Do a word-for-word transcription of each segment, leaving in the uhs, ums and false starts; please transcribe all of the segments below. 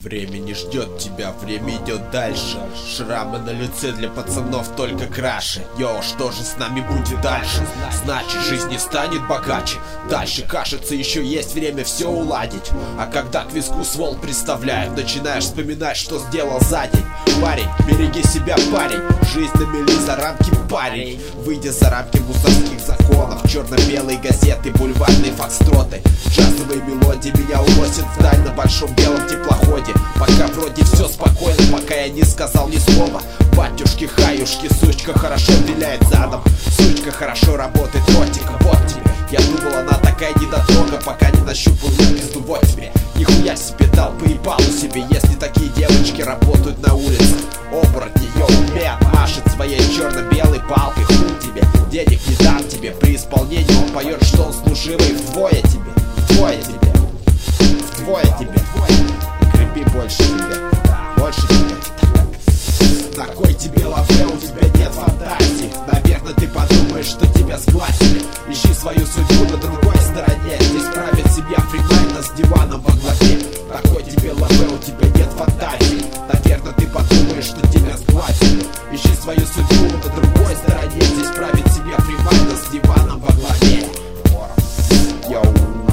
Время не ждет тебя, время идет дальше. Шрамы на лице для пацанов только краше. Йоу, что же с нами будет дальше? Значит, жизнь не станет богаче. Дальше, кажется, еще есть время все уладить. А когда к виску ствол представляют, начинаешь вспоминать, что сделал за день. Парень, береги себя, парень. Жизнь на мели за рамки, парень. Выйдя за рамки мусорских законов, черно-белые газеты, бульварные фокстроты, джазовые мелодии меня уносят вдаль на большом белом теплоходе. Пока вроде все спокойно, пока я не сказал ни слова. Батюшки, хаюшки, сучка хорошо виляет задом. Сучка хорошо работает ротиком, вот тебе. Я думал, она такая недотрога, пока не нащупал ее пизду, вот тебе. Нихуя себе дал по ебалу себе, если такие девочки работают на улице. Оборотни, йоу, бед, машет своей черно-белой палкой. Хуй тебе, денег не дам тебе. При исполнении он поет, что он служивый. Вдвое тебе, вдвое тебе, вдвое тебе. Крепи больше тебе, больше тебе. На кой тебе лавре, у тебя нет фантазии. Наверное, ты подумаешь, что тебя сглазили. Ищи свою судьбу на другой стороне. Здесь правит себя фримайна с диваном во главе. На кой тебе лавре, у тебя нет фантазии. Наверное, ты подумаешь, что тебя сглазили. Ищи свою судьбу на другой стороне. Здесь правит себя фримайна с диваном во главе. Йоу.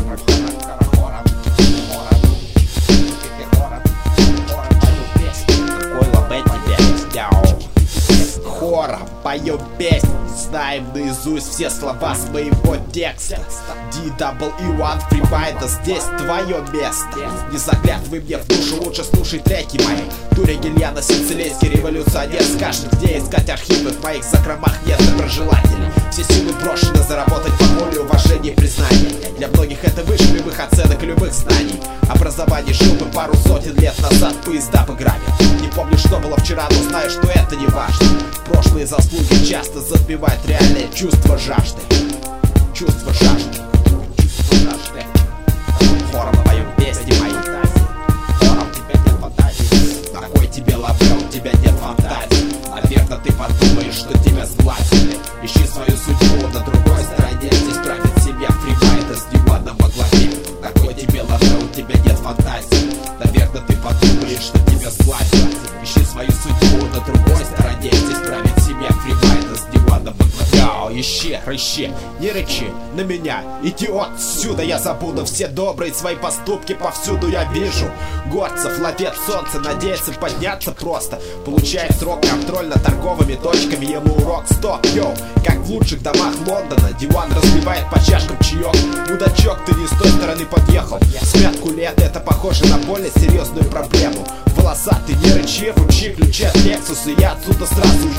Хором поем песню, знаем наизусть все слова с моего текста. ди дабл ю один Фримайна, здесь твое место. Не заглядывай мне в душу, лучше слушай треки мои. Туря Гильяна, сицилийский революционер, скажет, где искать архивы, в моих закромах нет доброжелателей. Все силы брошены заработать по воле, уважение и признание. Для многих это выше любых оценок и любых знаний. Образование жил бы пару сотен лет назад, поезда бы грабил. Не помню, что было вчера, но знаю, что это не важно. Прошлые заслуги часто затмевают реальное чувство жажды. Чувство жажды. Чувство жажды. Хором поем песни мои. Хором у тебя нет фантазии. На кой тебе лавре, у тебя нет фантазии. Наверное, ты подумаешь, что тебя сглазили. Ищи свою судьбу на другой стороне. Здесь правит себя Фримайна с диваном во главе. На кой тебе лавре, у тебя нет фантазии. Наверное, ты подумаешь, что тебя сглазили. Ищи свою судьбу на другой стороне. Здесь правит себя Фримайна с диваном во главе. Яу, ищи, рыщи, не рычи на меня, идиот. Сюда я забуду все добрые свои поступки. Повсюду я вижу горцев, ловец солнца, надеется подняться просто. Получает срок, контроль над торговыми точками. Ему урок, стоп, йоу. Как в лучших домах Лондона, диван разливает по чашкам чаек. Мудачок, ты не с той стороны подъехал. Смятку лет, это похоже на более серьезную проблему. Волосатый, не рычи, вручи ключи от Лексуса, и я отсюда сразу